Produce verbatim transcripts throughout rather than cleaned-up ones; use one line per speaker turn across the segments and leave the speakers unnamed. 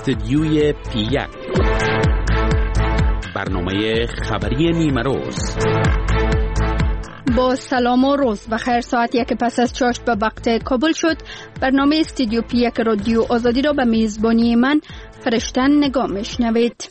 استدیوی پی یک، برنامه خبری نیمه روز.
با سلام و روز بخیر. ساعت یک پس از چاشت به وقت کابل شد. برنامه استدیو پی یک رادیو آزادی را به میزبانی من فرشتن نگاه میشنوید.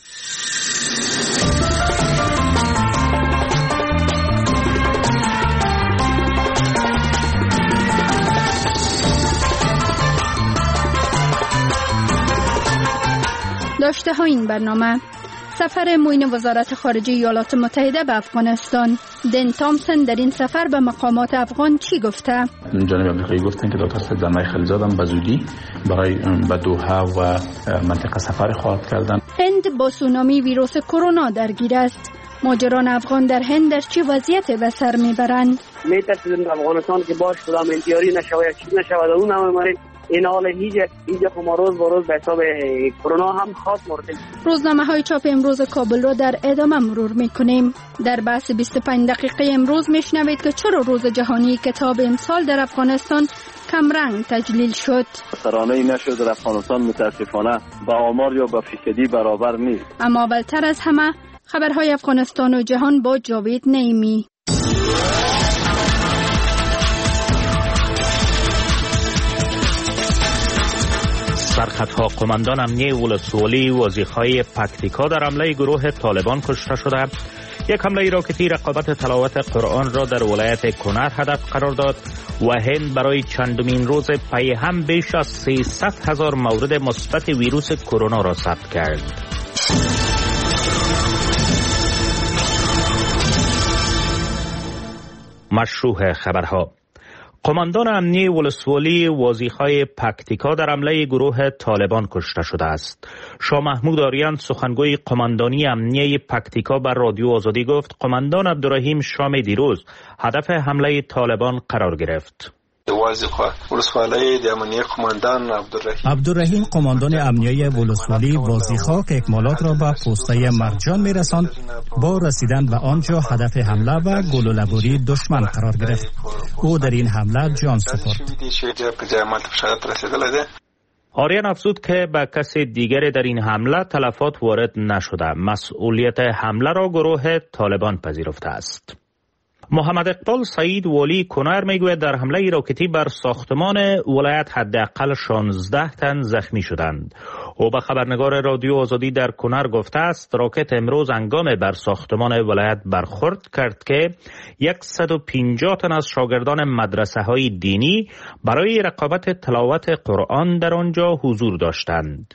داشته ها این برنامه: سفر معین وزارت خارجه ایالات متحده به افغانستان. دن تامسون در این سفر به مقامات افغان چی گفته؟
جانب آمریکایی گفتن که دکتر سید زلمه خلیزاد هم به زودی برای به دوحه و منطقه سفر خواهد کردن.
هند با سونامی ویروس کرونا درگیر است. ماجران افغان در هند در چه وضعیت به سر میبرند؟
میترسیم افغانستان که باش خدا منتیاری نشود یا چیز نشود. اون هم ماره این حال هیچ هیچ ما روز با روز به حساب کرونا هم خاص مورد.
روزنامه های چاپ امروز کابل را در ادامه مرور میکنیم. در بحث بیست و پنج دقیقه امروز میشنوید که چرا روز جهانی کتاب امسال در افغانستان کمرنگ تجلیل شد.
ترانه‌ای نشد در افغانستان، متاسفانه با آمار یا با فیصدی برابر نیست.
اما اولتر از همه خبرهای افغانستان و جهان با جاوید نعیمی.
سرخطها قماندان امنیه ولسوالی وازیخای پکتیکا در حمله گروه طالبان کشته شده. یک حمله راکتی رقابت تلاوت قرآن را در ولایت کنر هدف قرار داد و هند برای چندمین روز پی هم بیش از سیصد هزار مورد مثبت ویروس کرونا را ثبت کرد. مشروع خبرها: قماندان امنیه ولسوالی وازیخای پکتیکا در حمله گروه طالبان کشته شده است. شاه محمود آریان سخنگوی قماندانی امنیه پکتیکا بر رادیو آزادی گفت قماندان عبدالرحیم شام دیروز هدف حمله طالبان قرار گرفت.
عبدالرحیم قماندان امنیه ولسوالی وازیخا که اکمالات را به پوسته مرجان میرساند با رسیدن به آنجا هدف حمله و گلوله‌بری دشمن قرار گرفت. او در این حمله جان سپرد.
آریان افزود که به کسی دیگر در این حمله تلفات وارد نشده. مسئولیت حمله را گروه طالبان پذیرفته است. محمد اقبال سعید والی کنر میگوید در حمله راکتی بر ساختمان ولایت حداقل شانزده تن زخمی شدند. او به خبرنگار رادیو آزادی در کنر گفته است راکت امروز هنگام بر ساختمان ولایت برخورد کرد که صد و پنجاه تن از شاگردان مدرسه های دینی برای رقابت تلاوت قرآن در آنجا حضور داشتند.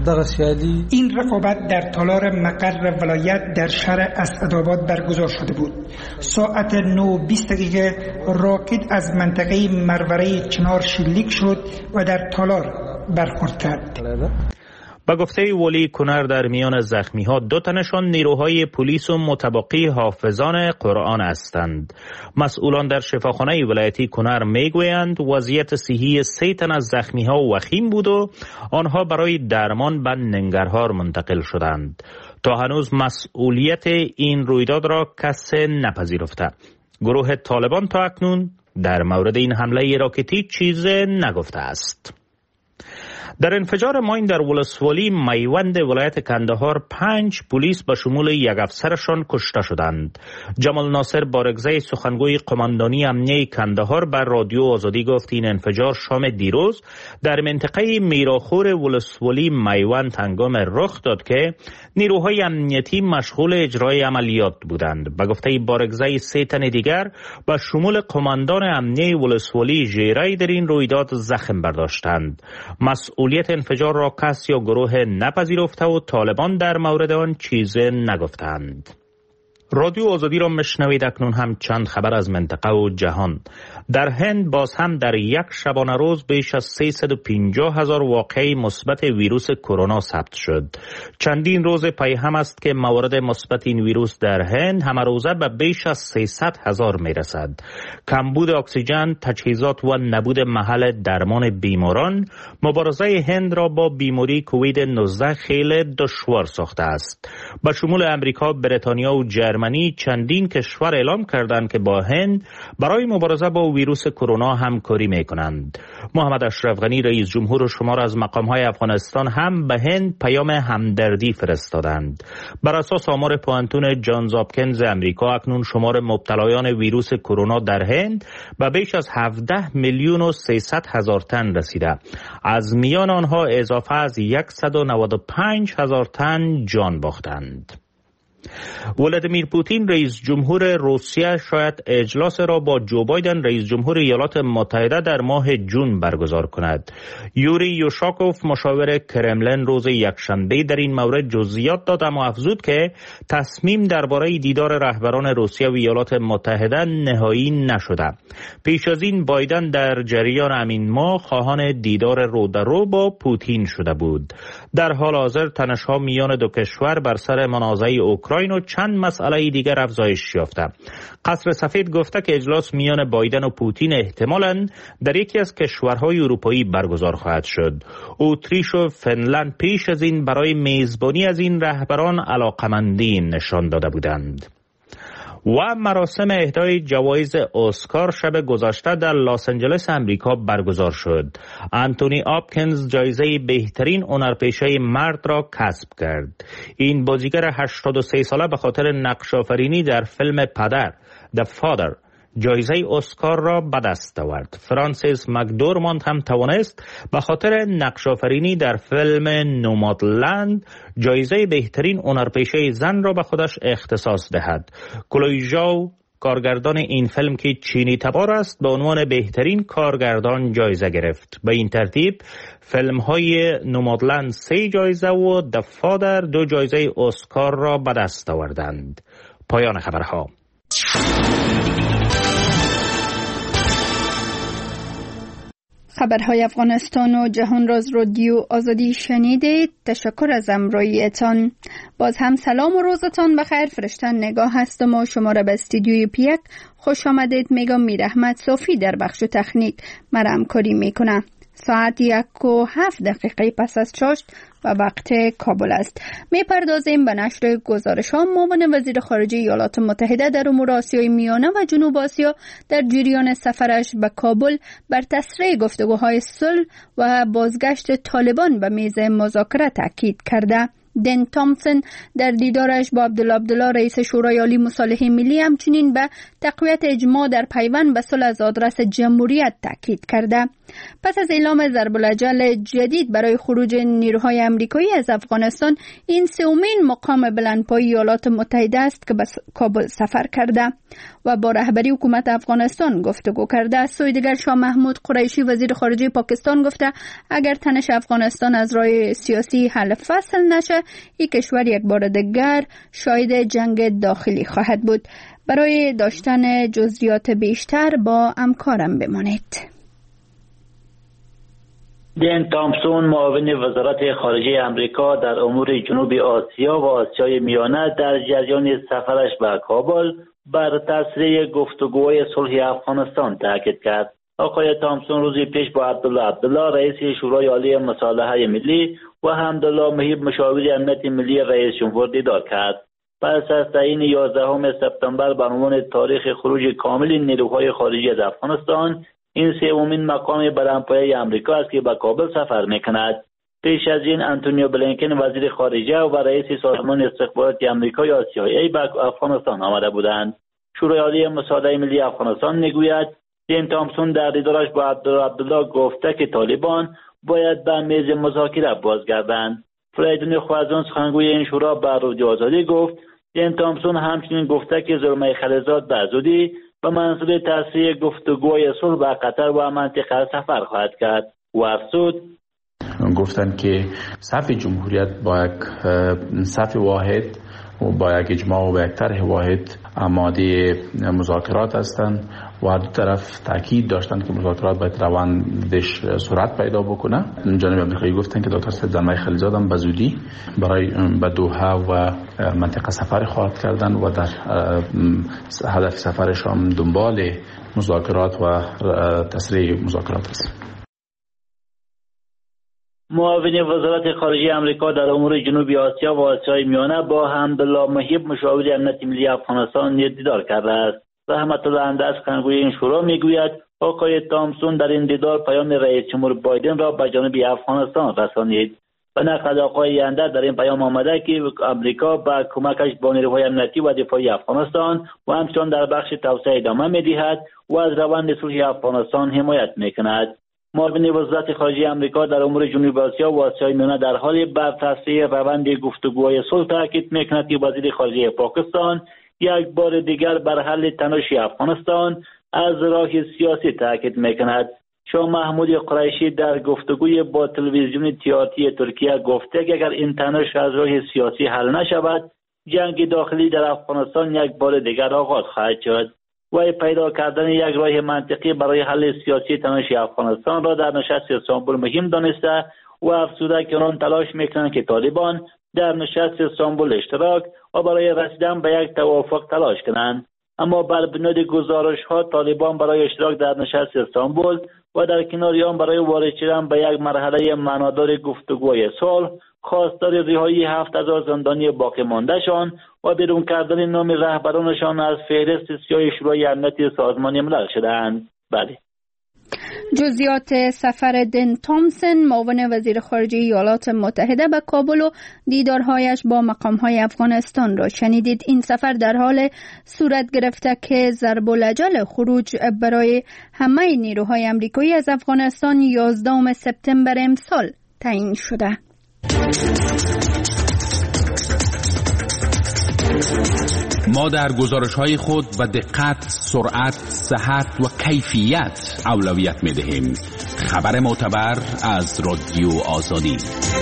این رقابت در تالار مقر ولایت در شهر اسعدآباد برگزار شده بود. ساعت نه و بیست دقیقه راکت از منطقه مروره چنار شلیک شد و در تالار برخورد کرد.
با گفته ولی کنر در میان زخمی ها دو تنشان نیروهای پلیس و متبقی حافظان قرآن هستند. مسئولان در شفاخانه ولایتی کنر میگویند وضعیت صحی سه تن از زخمی ها وخیم بود و آنها برای درمان به ننگرهار منتقل شدند. تا هنوز مسئولیت این رویداد را کسی نپذیرفته. گروه طالبان تا اکنون در مورد این حمله راکتی چیز نگفته است. در انفجار ماین در ولسوالی میوند ولایت کندهار پنج پلیس به شمول یک افسرشان کشته شدند. جمال ناصر بارگزی سخنگوی قماندانی امنیه کندهار بر رادیو آزادی گفت این انفجار شام دیروز در منطقه میراخور ولسوالی میوند هنگام رخ داد که نیروهای امنیتی مشغول اجرای عملیات بودند. به گفته بارگزی سه تن دیگر به شمول قماندان امنیه ولسوالی ژیرای در این رویداد زخم برداشتند. مسئول مسئولیت انفجار را کس یا گروه نپذیرفته و طالبان در مورد آن چیز نگفتند. رادیو آزادی را مشنوید. اکنون هم چند خبر از منطقه و جهان. در هند باز هم در یک شبانه روز بیش از سیصد و پنجاه هزار واقعه مثبت ویروس کرونا ثبت شد. چندین روز پی هم است که موارد مثبت این ویروس در هند همه روزه به بیش از سیصد هزار می رسد. کمبود اکسیژن، تجهیزات و نبود محل درمان بیماران مبارزه هند را با بیماری کووید نوزده خیلی دشوار ساخته است. به شمول امریکا، بریتانیا و جرمنی جرمنی چندین کشور اعلام کردند که با هند برای مبارزه با ویروس کرونا همکاری میکنند. محمد اشرف غنی رئیس جمهور شمار از مقامهای افغانستان هم به هند پیام همدردی فرستادند. بر اساس آمار پوانتون جانز هاپکینز امریکا اکنون شمار مبتلایان ویروس کرونا در هند به بیش از هفده میلیون و سیصد هزار تن رسیده. از میان آنها اضافه از صد و نود و پنج هزار تن جان باختند. ولادیمیر پوتین رئیس جمهور روسیه شاید اجلاس را با جو بایدن رئیس جمهور ایالات متحده در ماه جون برگزار کند. یوری یوشاکوف مشاور کرملین روز یکشنبه در این مورد جزئیات داد، اما افزود که تصمیم درباره دیدار رهبران روسیه و ایالات متحده نهایی نشده. پیش از این بایدن در جریان همین ماه خواهان دیدار رو در رو با پوتین شده بود. در حال حاضر تنش‌ها میان دو کشور بر سر منازعه اوکراین و چند مسئله دیگر افزایش یافته. قصر سفید گفته که اجلاس میان بایدن و پوتین احتمالاً در یکی از کشورهای اروپایی برگزار خواهد شد. اتریش و فنلند پیش از این برای میزبانی از این رهبران علاقمندی نشان داده بودند. و مراسم اهدای جوایز اسکار شب گذشته در لس آنجلس امریکا برگزار شد. انتونی هاپکینز جایزه بهترین هنرپیشه مرد را کسب کرد. این بازیگر هشتاد و سه ساله به خاطر نقش آفرینی در فیلم پدر The Father جایزه اسکار را به دست آورد. فرانسیس مکدورماند هم توانست به خاطر نقش آفرینی در فیلم نومادلند جایزه بهترین هنرپیشه زن را به خودش اختصاص دهد. کلوی ژاو کارگردان این فیلم که چینی تبار است به عنوان بهترین کارگردان جایزه گرفت. به این ترتیب فیلم های نومادلند سه جایزه و The Father دو جایزه اسکار را به دست آوردند. پایان خبرها.
خبرهای افغانستان و جهان راز رادیو آزادی شنیدید. تشکر از همراهیتان. باز هم سلام و روزتان بخیر. فرشتن نگاه هستم و شما را به استودیوی پیک خوش آمدید میگم. میر احمد صافی در بخش تکنیک مرا همکاری میکنه. ساعت یک و هفت دقیقه پس از چاشت و وقت کابل است. می پردازیم به نشر گزارش ها. معاون وزیر خارجه ایالات متحده در امور آسیای میانه و جنوب آسیا در جریان سفرش به کابل بر تسریع گفتگوهای صلح و بازگشت طالبان به میز مذاکره تاکید کرده. دن تامسون در دیدارش با عبدالله عبدالله رئیس شورای عالی مصالحه ملی همچنین به تقویت اجماع در پیوند به صلح از آدرس جمهوریت تاکید کرده. پس از اعلام ضرب الاجل جدید برای خروج نیروهای آمریکایی از افغانستان، این سومین مقام بلندپایه ایالات متحده است که به کابل سفر کرده و با رهبری حکومت افغانستان گفتگو کرده. از سوی دیگر شاه محمود قریشی وزیر خارجه پاکستان گفته اگر تنش افغانستان از راه سیاسی حل فصل نشه، این کشور یک بار دیگر شاهد جنگ داخلی خواهد بود. برای داشتن جزئیات بیشتر با همکارم بمانید.
دن تامسون معاون وزارت خارجه آمریکا در امور جنوب آسیا و آسیای میانه در جریان سفرش به کابل بر تسریع گفتگوهای صلح افغانستان تاکید کرد. آقای تامسون روزی پیش با عبدالله عبدالله رئیس شورای عالی مصالحه ملی و حمدالله مهیب مشاور امنیت ملی رئیس جمهور دیدار کرد. پس از تعیین یازدهم سپتامبر به عنوان تاریخ خروج کامل نیروهای خارجی از افغانستان، این سومین مقام بلندپایه آمریکا است که به کابل سفر میکند. پیش از این انتونیو بلینکن وزیر خارجه و رئیس سازمان استخبارات آمریکایی سی آی ای به افغانستان آمده بودند. شورای عالی مصالحه ملی افغانستان میگوید دن تامسون در دیدارش با عبدالله عبدالله گفته که طالبان باید به میز مذاکره بازگردند. فریدون خوازون سخنگوی این شورا به رادیو آزادی گفت دن تامسون همچنین گفته که زلمه خلیلزاد به زودی به منظور تسریع گفتگوهای صلح به قطر و منطقه سفر خواهد کرد. و افزود
گفتند که صف جمهوریت با یک صف واحد و با یک اجماع و با یک طرح واحد آماده مذاکرات هستند و دو طرف تاکید داشتند که مذاکرات باید روندش سرعت پیدا بکنه. جناب آمریکایی گفتند که دکتر سید زلمه خلیلزاد هم به زودی برای به دوحه و منطقه سفر خواهد کردن و در هدف سفرش هم دنبال مذاکرات و تسریع مذاکرات است.
معاون وزارت خارجه آمریکا در امور جنوبی آسیا و آسیای میانه با حمدالله محیب مشاور امنیت ملی افغانستان دیدار کرده است. رحمت الله اندرز کنگوی این شورا میگوید آقای تامسون در این دیدار پیام رئیس جمهور بایدن را به جانب افغانستان رسانید. به نقل آقای اندرز در این پیام آمده که آمریکا با کمکش با نیروهای امنیتی و دفاعی افغانستان و همچنان در بخش توسعه ادامه می‌دهد و از روند صلح افغانستان حمایت می‌کند. معاون وزارت خارجه آمریکا در امور جنوبی آسیا و آسیای میانه در حال بررسی روند گفتگوهای صلح تاکید می‌کند که وزیر خارجه پاکستان یک بار دیگر بر حل تنش افغانستان از راه سیاسی تاکید می‌کند. شاه محمود قریشی در گفتگوی با تلویزیون تیارتی ترکیه گفته که اگر این تنش از راه سیاسی حل نشود، جنگ داخلی در افغانستان یک بار دیگر آغاز خواهد شد. و پیدا کردن یک راه منطقی برای حل سیاسی تنش افغانستان را در نشست استانبول مهم دانسته و افزوده که آنان تلاش میکنند که طالبان در نشست استانبول اشتراک و برای رسیدن به یک توافق تلاش کنند. اما بر بنیاد گزارش ها طالبان برای اشتراک در نشست استانبول و در کنار آن برای وارد شدن به یک مرحله معنادار گفتگوی صلح خواستار رهایی هفت هزار زندانی باقی ماندهشان و بیرون کردن نام رهبرانشان از فهرست سیاه شورای امنیت سازمان ملل شدند. بله.
جزئیات سفر دن تامسون معاون وزیر خارجه ایالات متحده به کابل و دیدارهایش با مقامهای افغانستان را شنیدید. این سفر در حال صورت گرفته که ضرب الاجل خروج برای همه نیروهای آمریکایی از افغانستان یازدهم سپتامبر امسال تعیین شده.
ما در گزارش‌های خود به دقت، سرعت، صحت و کیفیت اولویت می‌دهیم. خبر معتبر از رادیو آزادی.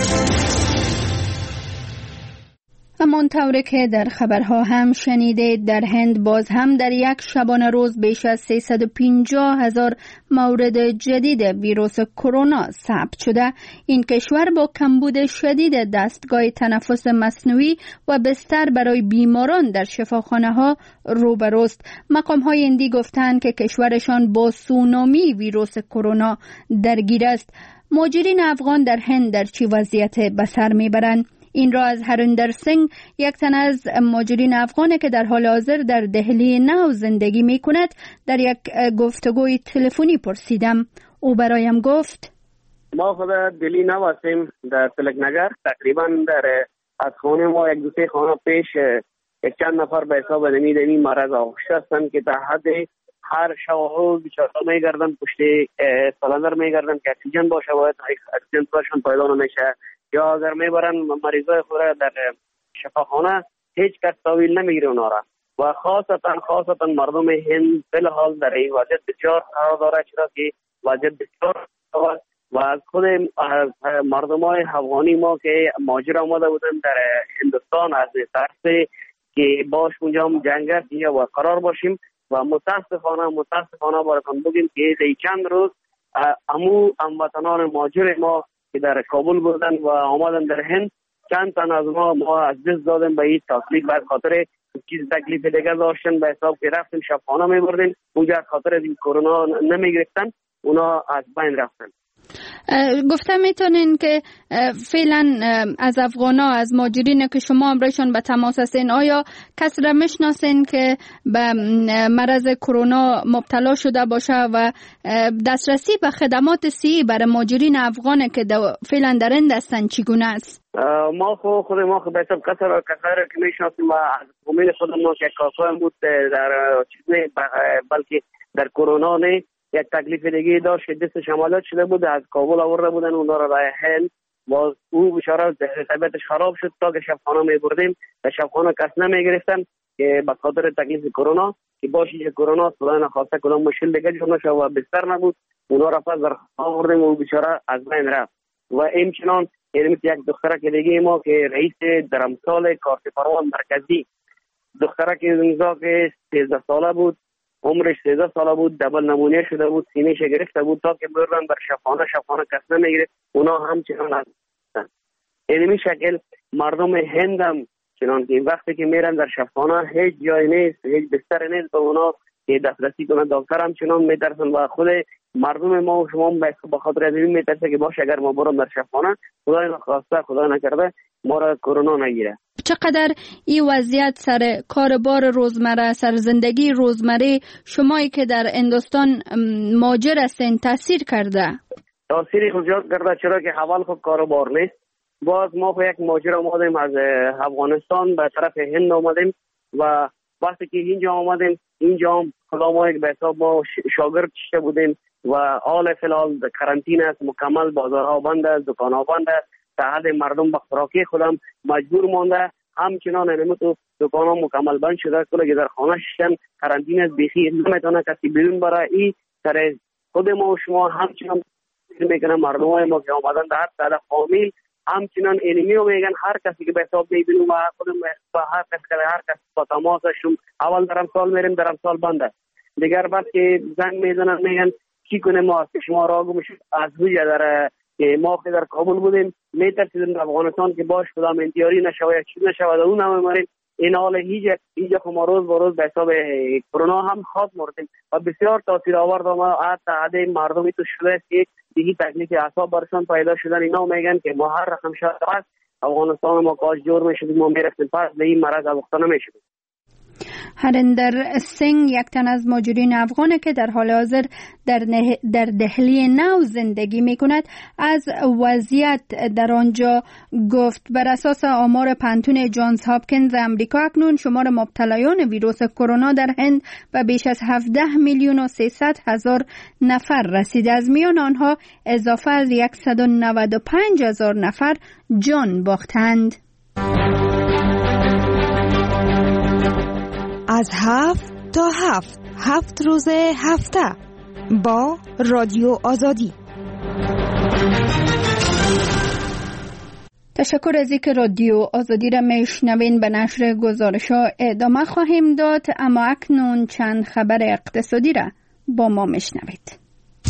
همانطور که در خبرها هم شنیدید، در هند باز هم در یک شبانه روز بیش از سیصد و پنجاه هزار مورد جدید ویروس کرونا ثبت شده. این کشور با کمبود شدید دستگاه تنفس مصنوعی و بستر برای بیماران در شفاخانه ها روبروست. مقام های هندی گفتند که کشورشان با سونامی ویروس کرونا درگیر است. مهاجرین افغان در هند در چه وضعیت به سر میبرند؟ این را از هریندر سینگ، یک تن از مهاجرین افغان که در حال حاضر در دهلی نو زندگی می کند، در یک گفتگوی تلفنی پرسیدم. او برایم گفت:
ما خود دلی نو هستیم، در تلک نگر. تقریبا در از خانه ما یک دو سه خانه پیش یک چند نفر به حساب نمی دمی مرض آغشته هستند که تا حد هر شب بیچاره میگردن پشت سالندر میگردن که اکسیژن باشه و اکسیژن براشون پیدا نمیشه، یا اگر میبرن مریضای خود را در شفاخانه هیچ کس تحویل نمیگیره اونا را. و خاصتا خاصتا مردم هند فی‌الحال در این وضعیت بسیار قرار داره، چرا که وضعیت بسیار و از خود مردمای افغانی ما که مهاجر آمده بودن در هندوستان از ترس که باش اونجا هم جنگ است و قرار باشیم و متاسفانه متاسفانه براتون بگیم که این چند روز امو هموطنان مهاجر ما که در کابل بودن و آمدن در هند، چند تن از ما ما از دست دادیم به این تکلیف، بعد خاطر چیز تکلیف دیگه داشتن به حساب که رفتیم شفاخانه میبردیم اونجا خاطر از این کرونا نمیگرفتن، اونا از بین رفتن.
گفتم میتونین که فعلا از افغانا، از مهاجرین که شما امرایشان به تماس هستین، آیا کسی را میشناسین که به مرض کرونا مبتلا شده باشه و دسترسی به خدمات صحی برای مهاجرین افغان که فعلا در این هستن چگونه است؟
ما خود خود ما خود به حساب کسر کسر که میشناسیم و از امید خودم ما که کاسا بود در چیز بلکه در کرونا نه یک تکلیف دیگه داشت، دستش عملیات شده بود، از کابل آورده بودن اونا را به هند و او بیچاره طبیعتش خراب شد تا که شفاخانه میبردیم در شفاخانه کس نمیگرفتن که به خاطر تکلیف کرونا که باشی که کرونا خدا نخواسته کدام مشکل دیگه جور نشه و بستر نبود، اونا را پس در آوردیم و او بیچاره از بین رفت. و همچنان یک دختره که دیگه ما که رئیس درمسال کارتفرمان مرکزی، دختره که اونجا که سیزده ساله بود، عمرش سیزده ساله بود، دبل نمونیه شده بود، سینه‌اش گرفته بود تا که بردن بر شفاخانه شفاخانه کس نمیگرفت، اونا همچنان هستن. این شکل مردم هند هم چنان که وقتی که میرن در شفاخانه هیچ جای نیست، هیچ بستر نیست به اونا که دسترسی کنه. دکتر هم چنان میترسن و خود مردم ما و شما به خاطر از این میترسه که باشه اگر ما برام در شفاخانه خدای نخواسته خدای نکرده ما را کرونا نگیره.
چقدر این وضعیت سر کاربار روزمره، سر زندگی روزمره شمایی که در هندوستان ماجر هستین تاثیر کرده؟
تاثیری خود زیاد کرده، چرا که حوال خود کاربار نیست. باز ما خود یک ماجر آمدیم از افغانستان به طرف هند آمدیم و وقتی که اینجا آمدیم اینجا هم خدا ما یک به حساب ما شاگرد شده بودیم و حال فلال کرانتین است، مکمل بازارها بند است، دکانها بند است، تا حد مردم به خوراکی خودم مجبور مانده. همچنان نمیتو دکانها مکمل بند شده، کلی که در خانه شدن کرانتین است، بیخی نمیتونه کسی بیرون برای این سر خود ما و شما همچنان میکنه. مردم های ما که آمدن در ساده فامیل همچنان اینمی رو میگن هر کسی که به حساب میبینیم و خودم با هر کسی که هر کسی با تماسشون اول در امسال میریم در امسال بنده دیگر بعد که زنگ میزنن میگن چی کنه ما شما را گمش از وجه در که ما که در کابل بودیم میترسیدیم در افغانستان که باش کدام انتیاری نشوه یا چیز نشوه در اون هم مریم. این حال هیچ هیچ که ما روز با روز به حساب کرونا هم خاط مردیم و بسیار تاثیر آورد ما حتی عده مردمی تو شده است که دیگه تکلیف اعصاب برشان پیدا شدن. اینا میگن که ما هر رقم شده پس افغانستان ما کاش جور میشدیم ما میرفتیم پس به این مرض افغانستان نمیشدیم.
هریندر سینگ یک تن از مهاجرین افغانه که در حال حاضر در, نه... در دهلی نو زندگی می کند از وضعیت در آنجا گفت. بر اساس آمار پنتون جانز هاپکینز امریکا اکنون شمار مبتلایان ویروس کرونا در هند به بیش از هفده میلیون و سیصد هزار نفر رسید. از میان آنها اضافه از صد و نود و پنج هزار نفر جان باختند.
از هفت تا هفت هفت روز هفته با رادیو آزادی.
تشکر از اینکه رادیو آزادی را میشنوین. به نشر گزارش ها ادامه خواهیم داد، اما اکنون چند خبر اقتصادی را با ما میشنوید.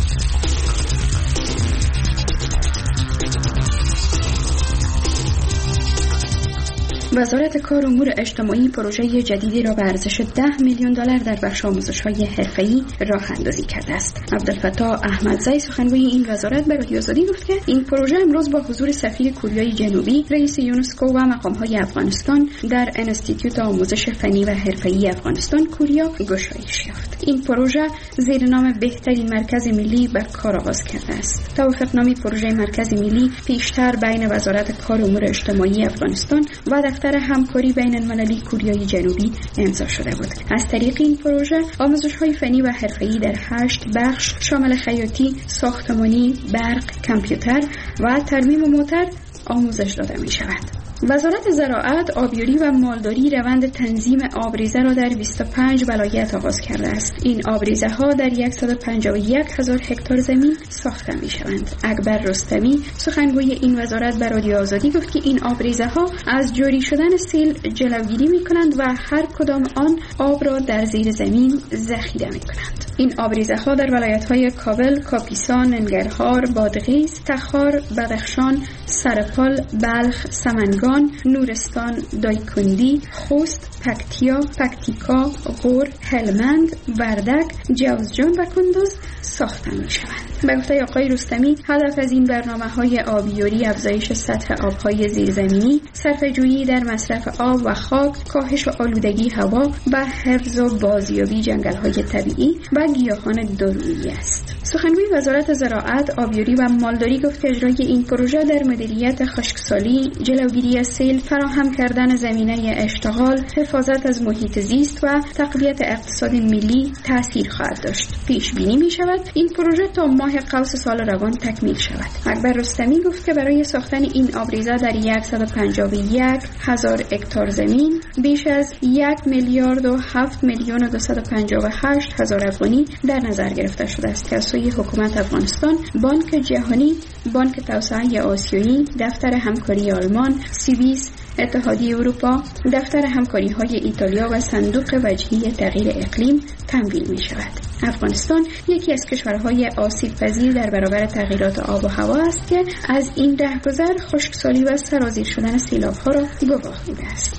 وزارت کار و امور اجتماعی پروژه جدیدی را به ارزش ده میلیون دلار در بخش آموزش‌های حرفه‌ای راه اندازی کرده است. عبدالفتاح احمدزی سخنگوی این وزارت به رادیو آزادی گفت که این پروژه امروز با حضور سفیر کوریای جنوبی، رئیس یونسکو و مقام‌های افغانستان در انستیتوت آموزش فنی و حرفه‌ای افغانستان کوریا گشایش یافت. این پروژه زیر نام بهترین مرکز ملی بر کار آغاز کرده است. توافقنامه پروژه مرکز ملی پیشتر بین وزارت کار و امور اجتماعی افغانستان و دفتر همکاری بین المللی کوریای جنوبی امضا شده بود. از طریق این پروژه آموزش‌های فنی و حرفه‌ای در هشت بخش شامل خیاطی، ساختمانی، برق، کامپیوتر و ترمیم موتور آموزش داده می شود. وزارت زراعت، آبیاری و مالداری روند تنظیم آبریزه را در بیست و پنج ولایت آغاز کرده است. این آبریزه ها در صد و پنجاه و یک هزار هکتار زمین ساخته می شوند. اکبر رستمی سخنگوی این وزارت به رادیو آزادی گفت که این آبریزه ها از جاری شدن سیل جلوگیری می کنند و هر کدام آن آب را در زیر زمین ذخیره می کنند. این آبریزه ها در ولایت های کابل، کاپیسا، ننگرهار، بادغیس، تخار، بدخشان، سرپال، بلخ، سمنگان، نورستان، دایکندی، خوست، پکتیا، پکتیکا، غور، هلمند، وردک، جوزجان و کندوز ساخته می شوند. به گفته آقای رستمی هدف از این برنامه‌های آبیاری افزایش سطح آب‌های زیرزمینی، صرفه‌جویی در مصرف آب و خاک، کاهش آلودگی هوا و حفظ و بازیابی جنگل‌های طبیعی و گیاهان دارویی است. سخنگوی وزارت زراعت، آبیاری و مالداری گفت که اجرای این پروژه در مدیریت خشکسالی، جلوگیری از سیل، فراهم کردن زمینه اشتغال، حفاظت از محیط زیست و تقویت اقتصاد ملی تأثیر خواهد داشت. پیش بینی می شود این پروژه تا ماه قوس سال روان تکمیل شود. اکبر رستمی گفت که برای ساختن این آبریزه در صد و پنجاه و یک هزار هکتار زمین بیش از یک میلیارد و هفت میلیون و دویست و پنجاه و هشت هزار افغانی در نظر گرفته شده است که از سوی حکومت افغانستان، بانک جهانی، بانک توسعه آسیایی، دفتر همکاری آلمان، سیویس، اتحادیه اروپا، دفتر همکاری های ایتالیا و صندوق وجهی تغییر اقلیم تمویل می شود. افغانستان یکی از کشورهای آسیب پذیر در برابر تغییرات آب و هوا است که از این رهگذر خشکسالی و سرازیر شدن سیلاب‌ها را گواه بوده است.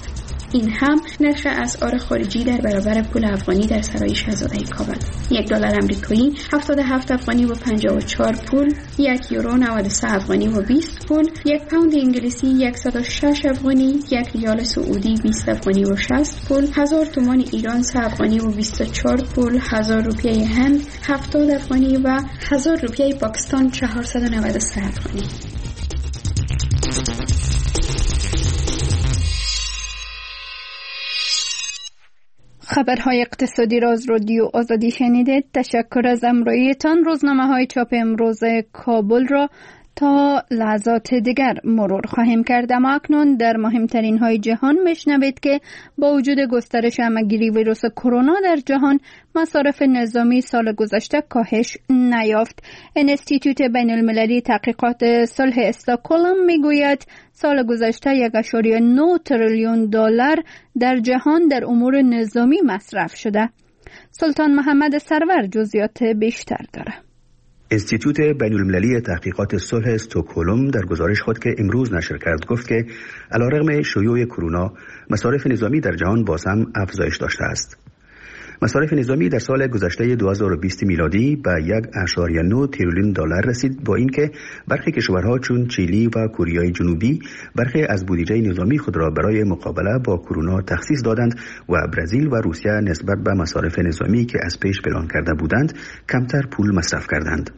این هم نرخ اسعار خارجی در برابر پول افغانی در سرای شاهزاده کابل. یک دلار آمریکایی هفتاد و هفت افغانی و پنجاه و چهار پول، یک یورو نود و سه افغانی و بیست پول، یک پوند انگلیسی صد و شش افغانی، یک ریال سعودی بیست افغانی و شصت پول، هزار تومان ایران سه افغانی و بیست و چهار پول، هزار روپیه هند هفتاد افغانی و هزار روپیه پاکستان چهارصد و نود و سه افغانی. خبرهای اقتصادی را از رادیو آزادی شنیدید. تشکر از همراهیتان. روزنامه های چاپ امروز کابل را تا لحظات دیگر مرور خواهیم کرد. اما اکنون در مهمترین های جهان میشنوید که با وجود گسترش همه‌گیری ویروس کرونا در جهان، مصارف نظامی سال گذشته کاهش نیافت. انستیتوت بین المللی تحقیقات صلح استکهلم میگوید سال گذشته یک و نه تریلیون دلار در جهان در امور نظامی مصرف شده. سلطان محمد سرور جزئیات بیشتر داره.
انستیتوت بین المللی تحقیقات صلح استکهلم در گزارش خود که امروز نشر کرد گفت که علیرغم شیوع کرونا، مصارف نظامی در جهان باز هم افزایش داشته است. مصارف نظامی در سال گذشته دو هزار و بیست میلادی به یک و نه تریلیون دلار رسید، با اینکه برخی کشورها چون چیلی و کره جنوبی برخی از بودجه نظامی خود را برای مقابله با کرونا تخصیص دادند و برزیل و روسیه نسبت به مصارف نظامی که از پیش پلان کرده بودند کمتر پول مصرف کردند.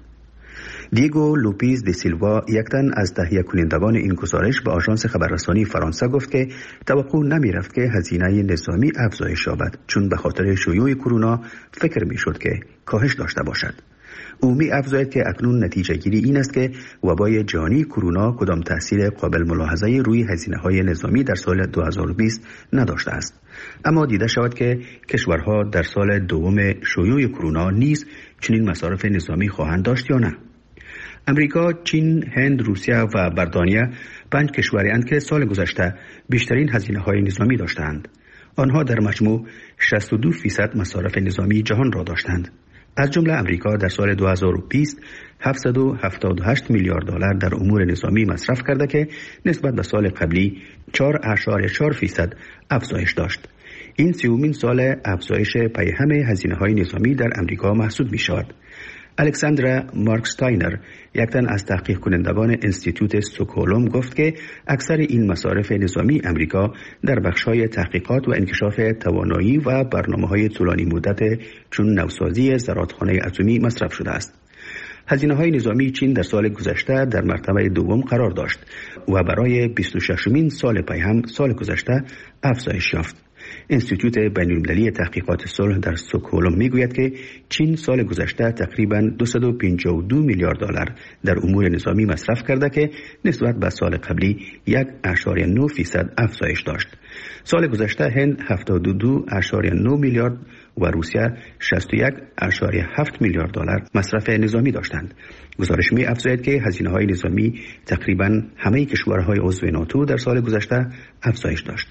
دیگو لوپیز دی سیلوا، یک تن از تهیه کنندگان این گزارش، به آژانس خبررسانی فرانسه گفت که توقع نمی رفت که هزینه نظامی افزایش یابد، چون به خاطر شیوع کرونا فکر می شد که کاهش داشته باشد. او می افزاید که اکنون نتیجه گیری این است که وبای جهانی کرونا کدام تاثیر قابل ملاحظه روی هزینه های نظامی در سال دو هزار و بیست نداشته است. اما دیده شود که کشورها در سال دوم شیوع کرونا نیز چنین مصارف نظامی خواهند داشت یا نه. امریکا، چین، هند، روسیه و بریتانیا پنج کشوری اند که سال گذشته بیشترین هزینه های نظامی داشتند. آنها در مجموع شصت و دو فیصد مصارف نظامی جهان را داشتند. از جمله امریکا در سال دو هزار و بیست هفتصد و هفتاد و هشت میلیارد دلار در امور نظامی مصرف کرده که نسبت به سال قبلی چهار و چهار فیصد افزایش داشت. این سومین سال افزایش پیهم هزینه های نظامی در امریکا محسوب می شود. الکساندرا مارکستاینر، یک تن از تحقیق کنندگان انستیتوت استکهلم، گفت که اکثر این مصارف نظامی امریکا در بخش‌های تحقیقات و انکشاف توانایی و برنامه‌های طولانی مدت چون نوسازی زرادخانه اتمی مصرف شده است. هزینه‌های نظامی چین در سال گذشته در مرتبه دوم قرار داشت و برای بیست و ششمین سال پیهم سال گذشته افزایش یافت. انستیتوت بین المللی تحقیقات صلح در استکهلم میگوید که چین سال گذشته تقریباً دویست و پنجاه و دو میلیارد دلار در امور نظامی مصرف کرده که نسبت به سال قبلی یک و نه فیصد افزایش داشت. سال گذشته هند هفتاد و دو و نه میلیارد و روسیه شصت و یک و هفت میلیارد دلار مصرف نظامی داشتند. گزارش می افزاید که هزینه‌های نظامی تقریباً همه کشورهای عضو ناتو در سال گذشته افزایش داشت.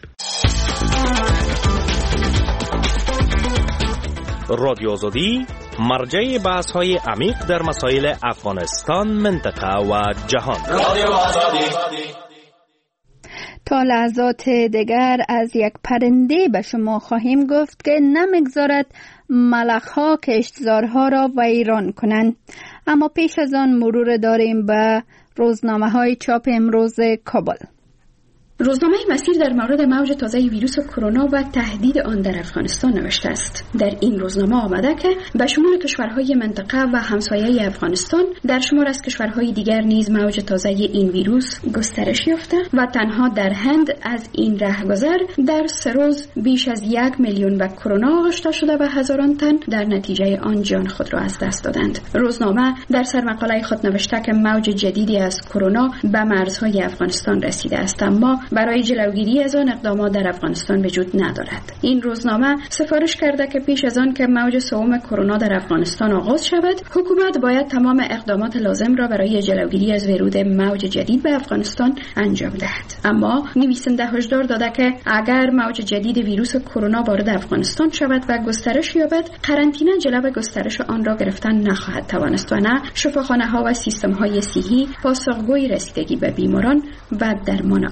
رادیو آزادی مرجع بحث های عمیق در مسائل افغانستان، منطقه و جهان. رادیو آزادی.
تا لحظات دیگر از یک پرنده به شما خواهیم گفت که نمیگذارد ملخ‌ها کشتزارها را ویران کنند. اما پیش از آن مرور داریم به روزنامه های چاپ امروز کابل. روزنامه مسیر در مورد موج تازه ویروس کرونا و تهدید آن در افغانستان نوشته است. در این روزنامه آمده که به شمول کشورهای منطقه و همسایه افغانستان در شمار از کشورهای دیگر نیز موج تازه این ویروس گسترش یافته و تنها در هند از این رهگذر در سه روز بیش از یک میلیون به کرونا آغشته شده و هزاران تن در نتیجه آن جان خود را از دست دادند. روزنامه در سرمقاله خود نوشته که موج جدیدی از کرونا به مرزهای افغانستان رسیده است، اما برای جلوگیری از آن اقدامات در افغانستان وجود ندارد. این روزنامه سفارش کرده که پیش از آن که موج سوم کرونا در افغانستان آغاز شود، حکومت باید تمام اقدامات لازم را برای جلوگیری از ورود موج جدید به افغانستان انجام دهد. اما نویسنده هشدار داده که اگر موج جدید ویروس کرونا وارد افغانستان شود و گسترش یابد، قرنطینه جلو گسترش آن را گرفتن نخواهد توانست و نه شفاخانه‌ها و سیستم‌های صحی پاسخگوی رسیدگی به بیماران و درمان آنان خواهد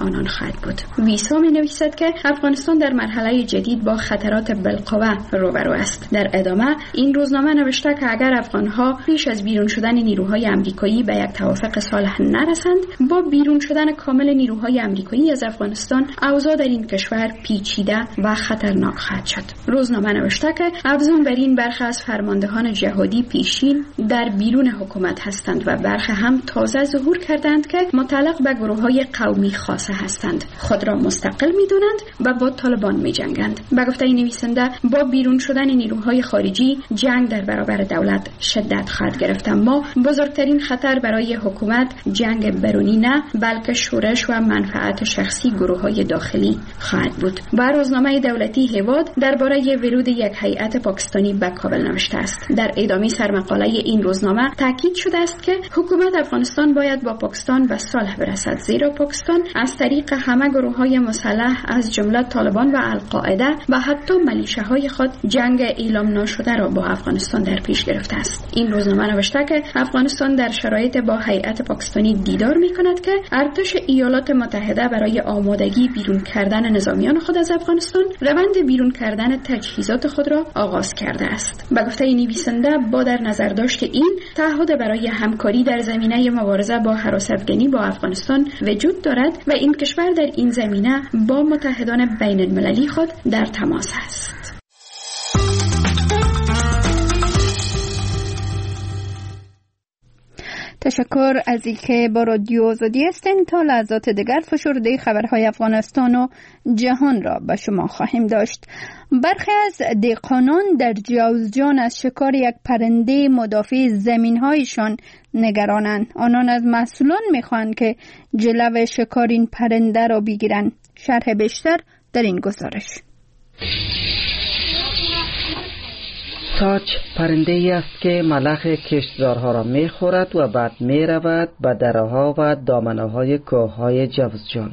خواهد بود. ویسا می نویسد که افغانستان در مرحله جدید با خطرات بالقوه روبرو است. در ادامه این روزنامه نوشته که اگر افغانها پیش از بیرون شدن نیروهای آمریکایی به یک توافق صلح نرسند، با بیرون شدن کامل نیروهای آمریکایی از افغانستان اوضاع در این کشور پیچیده و خطرناک خواهد شد. روزنامه نوشته که افزون بر این برخی از فرماندهان جهادی پیشین در بیرون حکومت هستند و برخی هم تازه ظهور کردند که متعلق به گروه‌های قومی خاصه هستند. خود را مستقل می‌دانند و با طالبان می‌جنگند. به گفته نویسنده با بیرون شدن نیروهای خارجی جنگ در برابر دولت شدت خواهد گرفت، اما بزرگترین خطر برای حکومت جنگ برونی نه بلکه شورش و منفعت شخصی گروه‌های داخلی خواهد بود. با روزنامه دولتی هیواد درباره ورود یک هیئت پاکستانی به کابل نوشته است. در ادامه سرمقاله این روزنامه تاکید شده است که حکومت افغانستان باید با پاکستان به صلح برسد، زیرا پاکستان از طریق همه گروه‌های مسلح از جمله طالبان و القاعده و حتی ملیشه‌های خود جنگ اعلام ناشده را با افغانستان در پیش گرفته است. این روزنامه نوشته که افغانستان در شرایط با هیئت پاکستانی دیدار می‌کند که ارتش ایالات متحده برای آمادگی بیرون کردن نظامیان خود از افغانستان روند بیرون کردن تجهیزات خود را آغاز کرده است. به گفته نویسنده با در نظر داشت این تعهد برای همکاری در زمینه مبارزه با هراس افغانی با افغانستان وجود دارد و این کشور در این زمینه با متحدان بین المللی خود در تماس است. تشکر از اینکه با رادیو آزادی هستین. تا لحظات دیگر فشرده خبرهای افغانستان و جهان را به شما خواهیم داشت. برخی از دهقانان در جوزجان از شکار یک پرنده مدافع زمین‌هایشان نگرانند. آنان از مسئولان می‌خواهند که جلو شکار این پرنده را بگیرند. شرح بیشتر در این گزارش.
ساچ پرنده ای است که ملخ کشتزارها را می خورد و بعد می رود به دره‌ها و دامنه‌های کوه‌های جوزجان.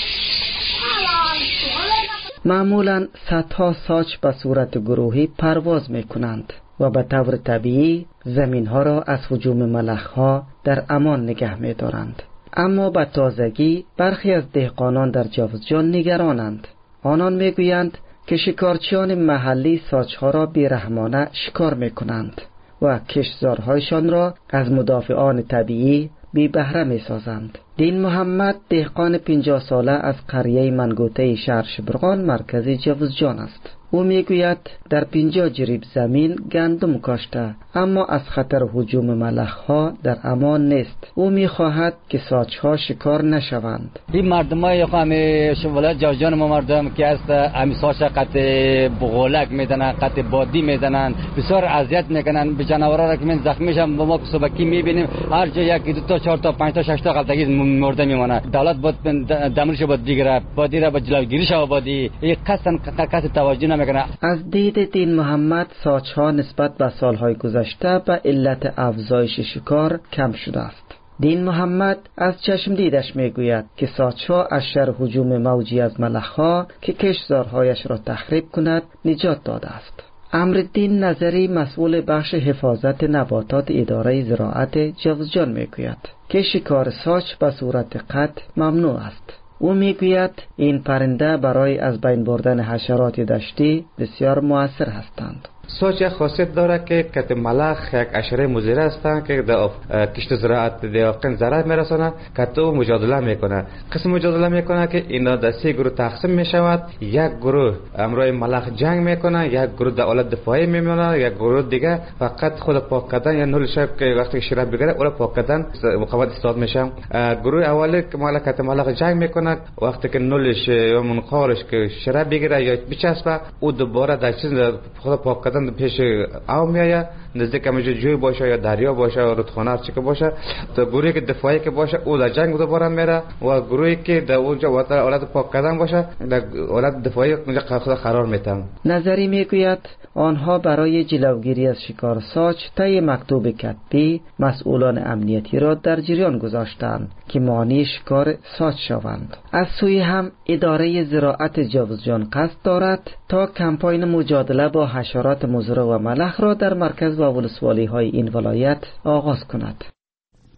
معمولاً صدها ساچ به صورت گروهی پرواز می کنند و به طور طبیعی زمین‌ها را از هجوم ملخ‌ها در امان نگه می دارند. اما به تازگی برخی از دهقانان در جوزجان نگرانند. آنان می گویند که شکارچیان محلی ساچها را بیرحمانه شکار می کنند و کشتزارهایشان را از مدافعان طبیعی بی بهره می سازند. دین محمد دهقان پنجاه ساله از قریه منگوته شهر شبرغان مرکزی جوزجان است. او می گوید در پنجاه جریب زمین گندم کاشته اما از خطر هجوم ملخ‌ها در امان نیست. او می خواهد که ساچ‌ها شکار نشوند.
این مردمای همه شمال جوزجان ما مردم که است امی ساچ قطع بغولک میدنن، قطع بادی میدنن، بسیار اذیت میکنن. به جنورا را که من زخمی میشم با ما صبحی میبینیم هر جا یک دو تا چهار تا پنج تا شش تا قلتگی مرده میمونه. دولت بود دمرش بود دیگره بادی را با جلوگیریش آبادی یک قصد قصد توجه نمیکنه.
از دید دین محمد ساچ‌ها نسبت به سالهای گذشته به علت افزایش شکار کم شده است. دین محمد از چشم دیدش میگوید که ساچ‌ها از شر هجوم موجی از ملخ‌ها که کشتزارهایش را تخریب کند نجات داده است. امرالدین نظری مسئول بخش حفاظت نباتات اداره زراعت جوزجان میگوید که شکار ساچ به صورت قطع ممنوع است. او میگوید این پرنده برای از بین بردن حشرات دشتی بسیار مؤثر هستند.
ساچ خاصیت داره که کت ملخ یک حشره مضر هستند که در کشت زراعت دیاقین ضرر میرسونه. کت او مجادله میکنه. قسم مجادله میکنه که اینا در سه گروه تقسیم میشود. یک گروه امروی ملخ جنگ میکنه، یک گروه در حالت دفاعی میمونه، یک گروه دیگه فقط خود پاک کردن یا نول شب که وقتی شراب بگیره اول پاک کردن مقاومت استفاده میشه. گروه اولی که ملخ کت ملخ جنگ میکنه وقتی که نولش یا منقارش که شراب بگیره یا بچسبه او دوباره در چیز خود پاک کردن پیش آو میایه، نزدیک همونجا جوی باشه یا دریا باشه یا رودخانه هرچی که باشه. تا گروهی که دفاعی که باشه او در جنگ دوباره میره و گروهی که در اونجا وقت حالت پاک کردن باشه در حالت دفاعی اونجا خود قرار میتن.
نظری میگوید آنها برای جلوگیری از شکار ساچ طی مکتوب کتبی مسئولان امنیتی را در جریان گذاشتند که مانع شکار ساچ شوند. از سوی هم اداره زراعت جوزجان قصد دارد تا کمپاین مجادله با حشرات مضر و ملخ را در مرکز و ولسوالی های این ولایت آغاز کند.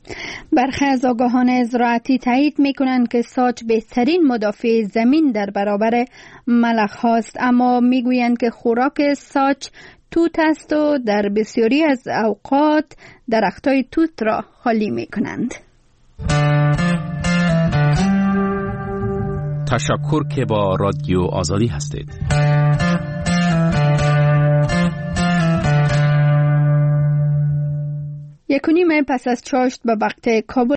برخی از آگاهان زراعتی تایید می کنند که ساچ بهترین مدافع زمین در برابر ملخ هاست، اما می گویند که خوراک ساچ توت است و در بسیاری از اوقات درختای توت را خالی می کنند.
تشکر که با رادیو آزادی هستید.
یک و نیم پس از چاشت به وقت کابل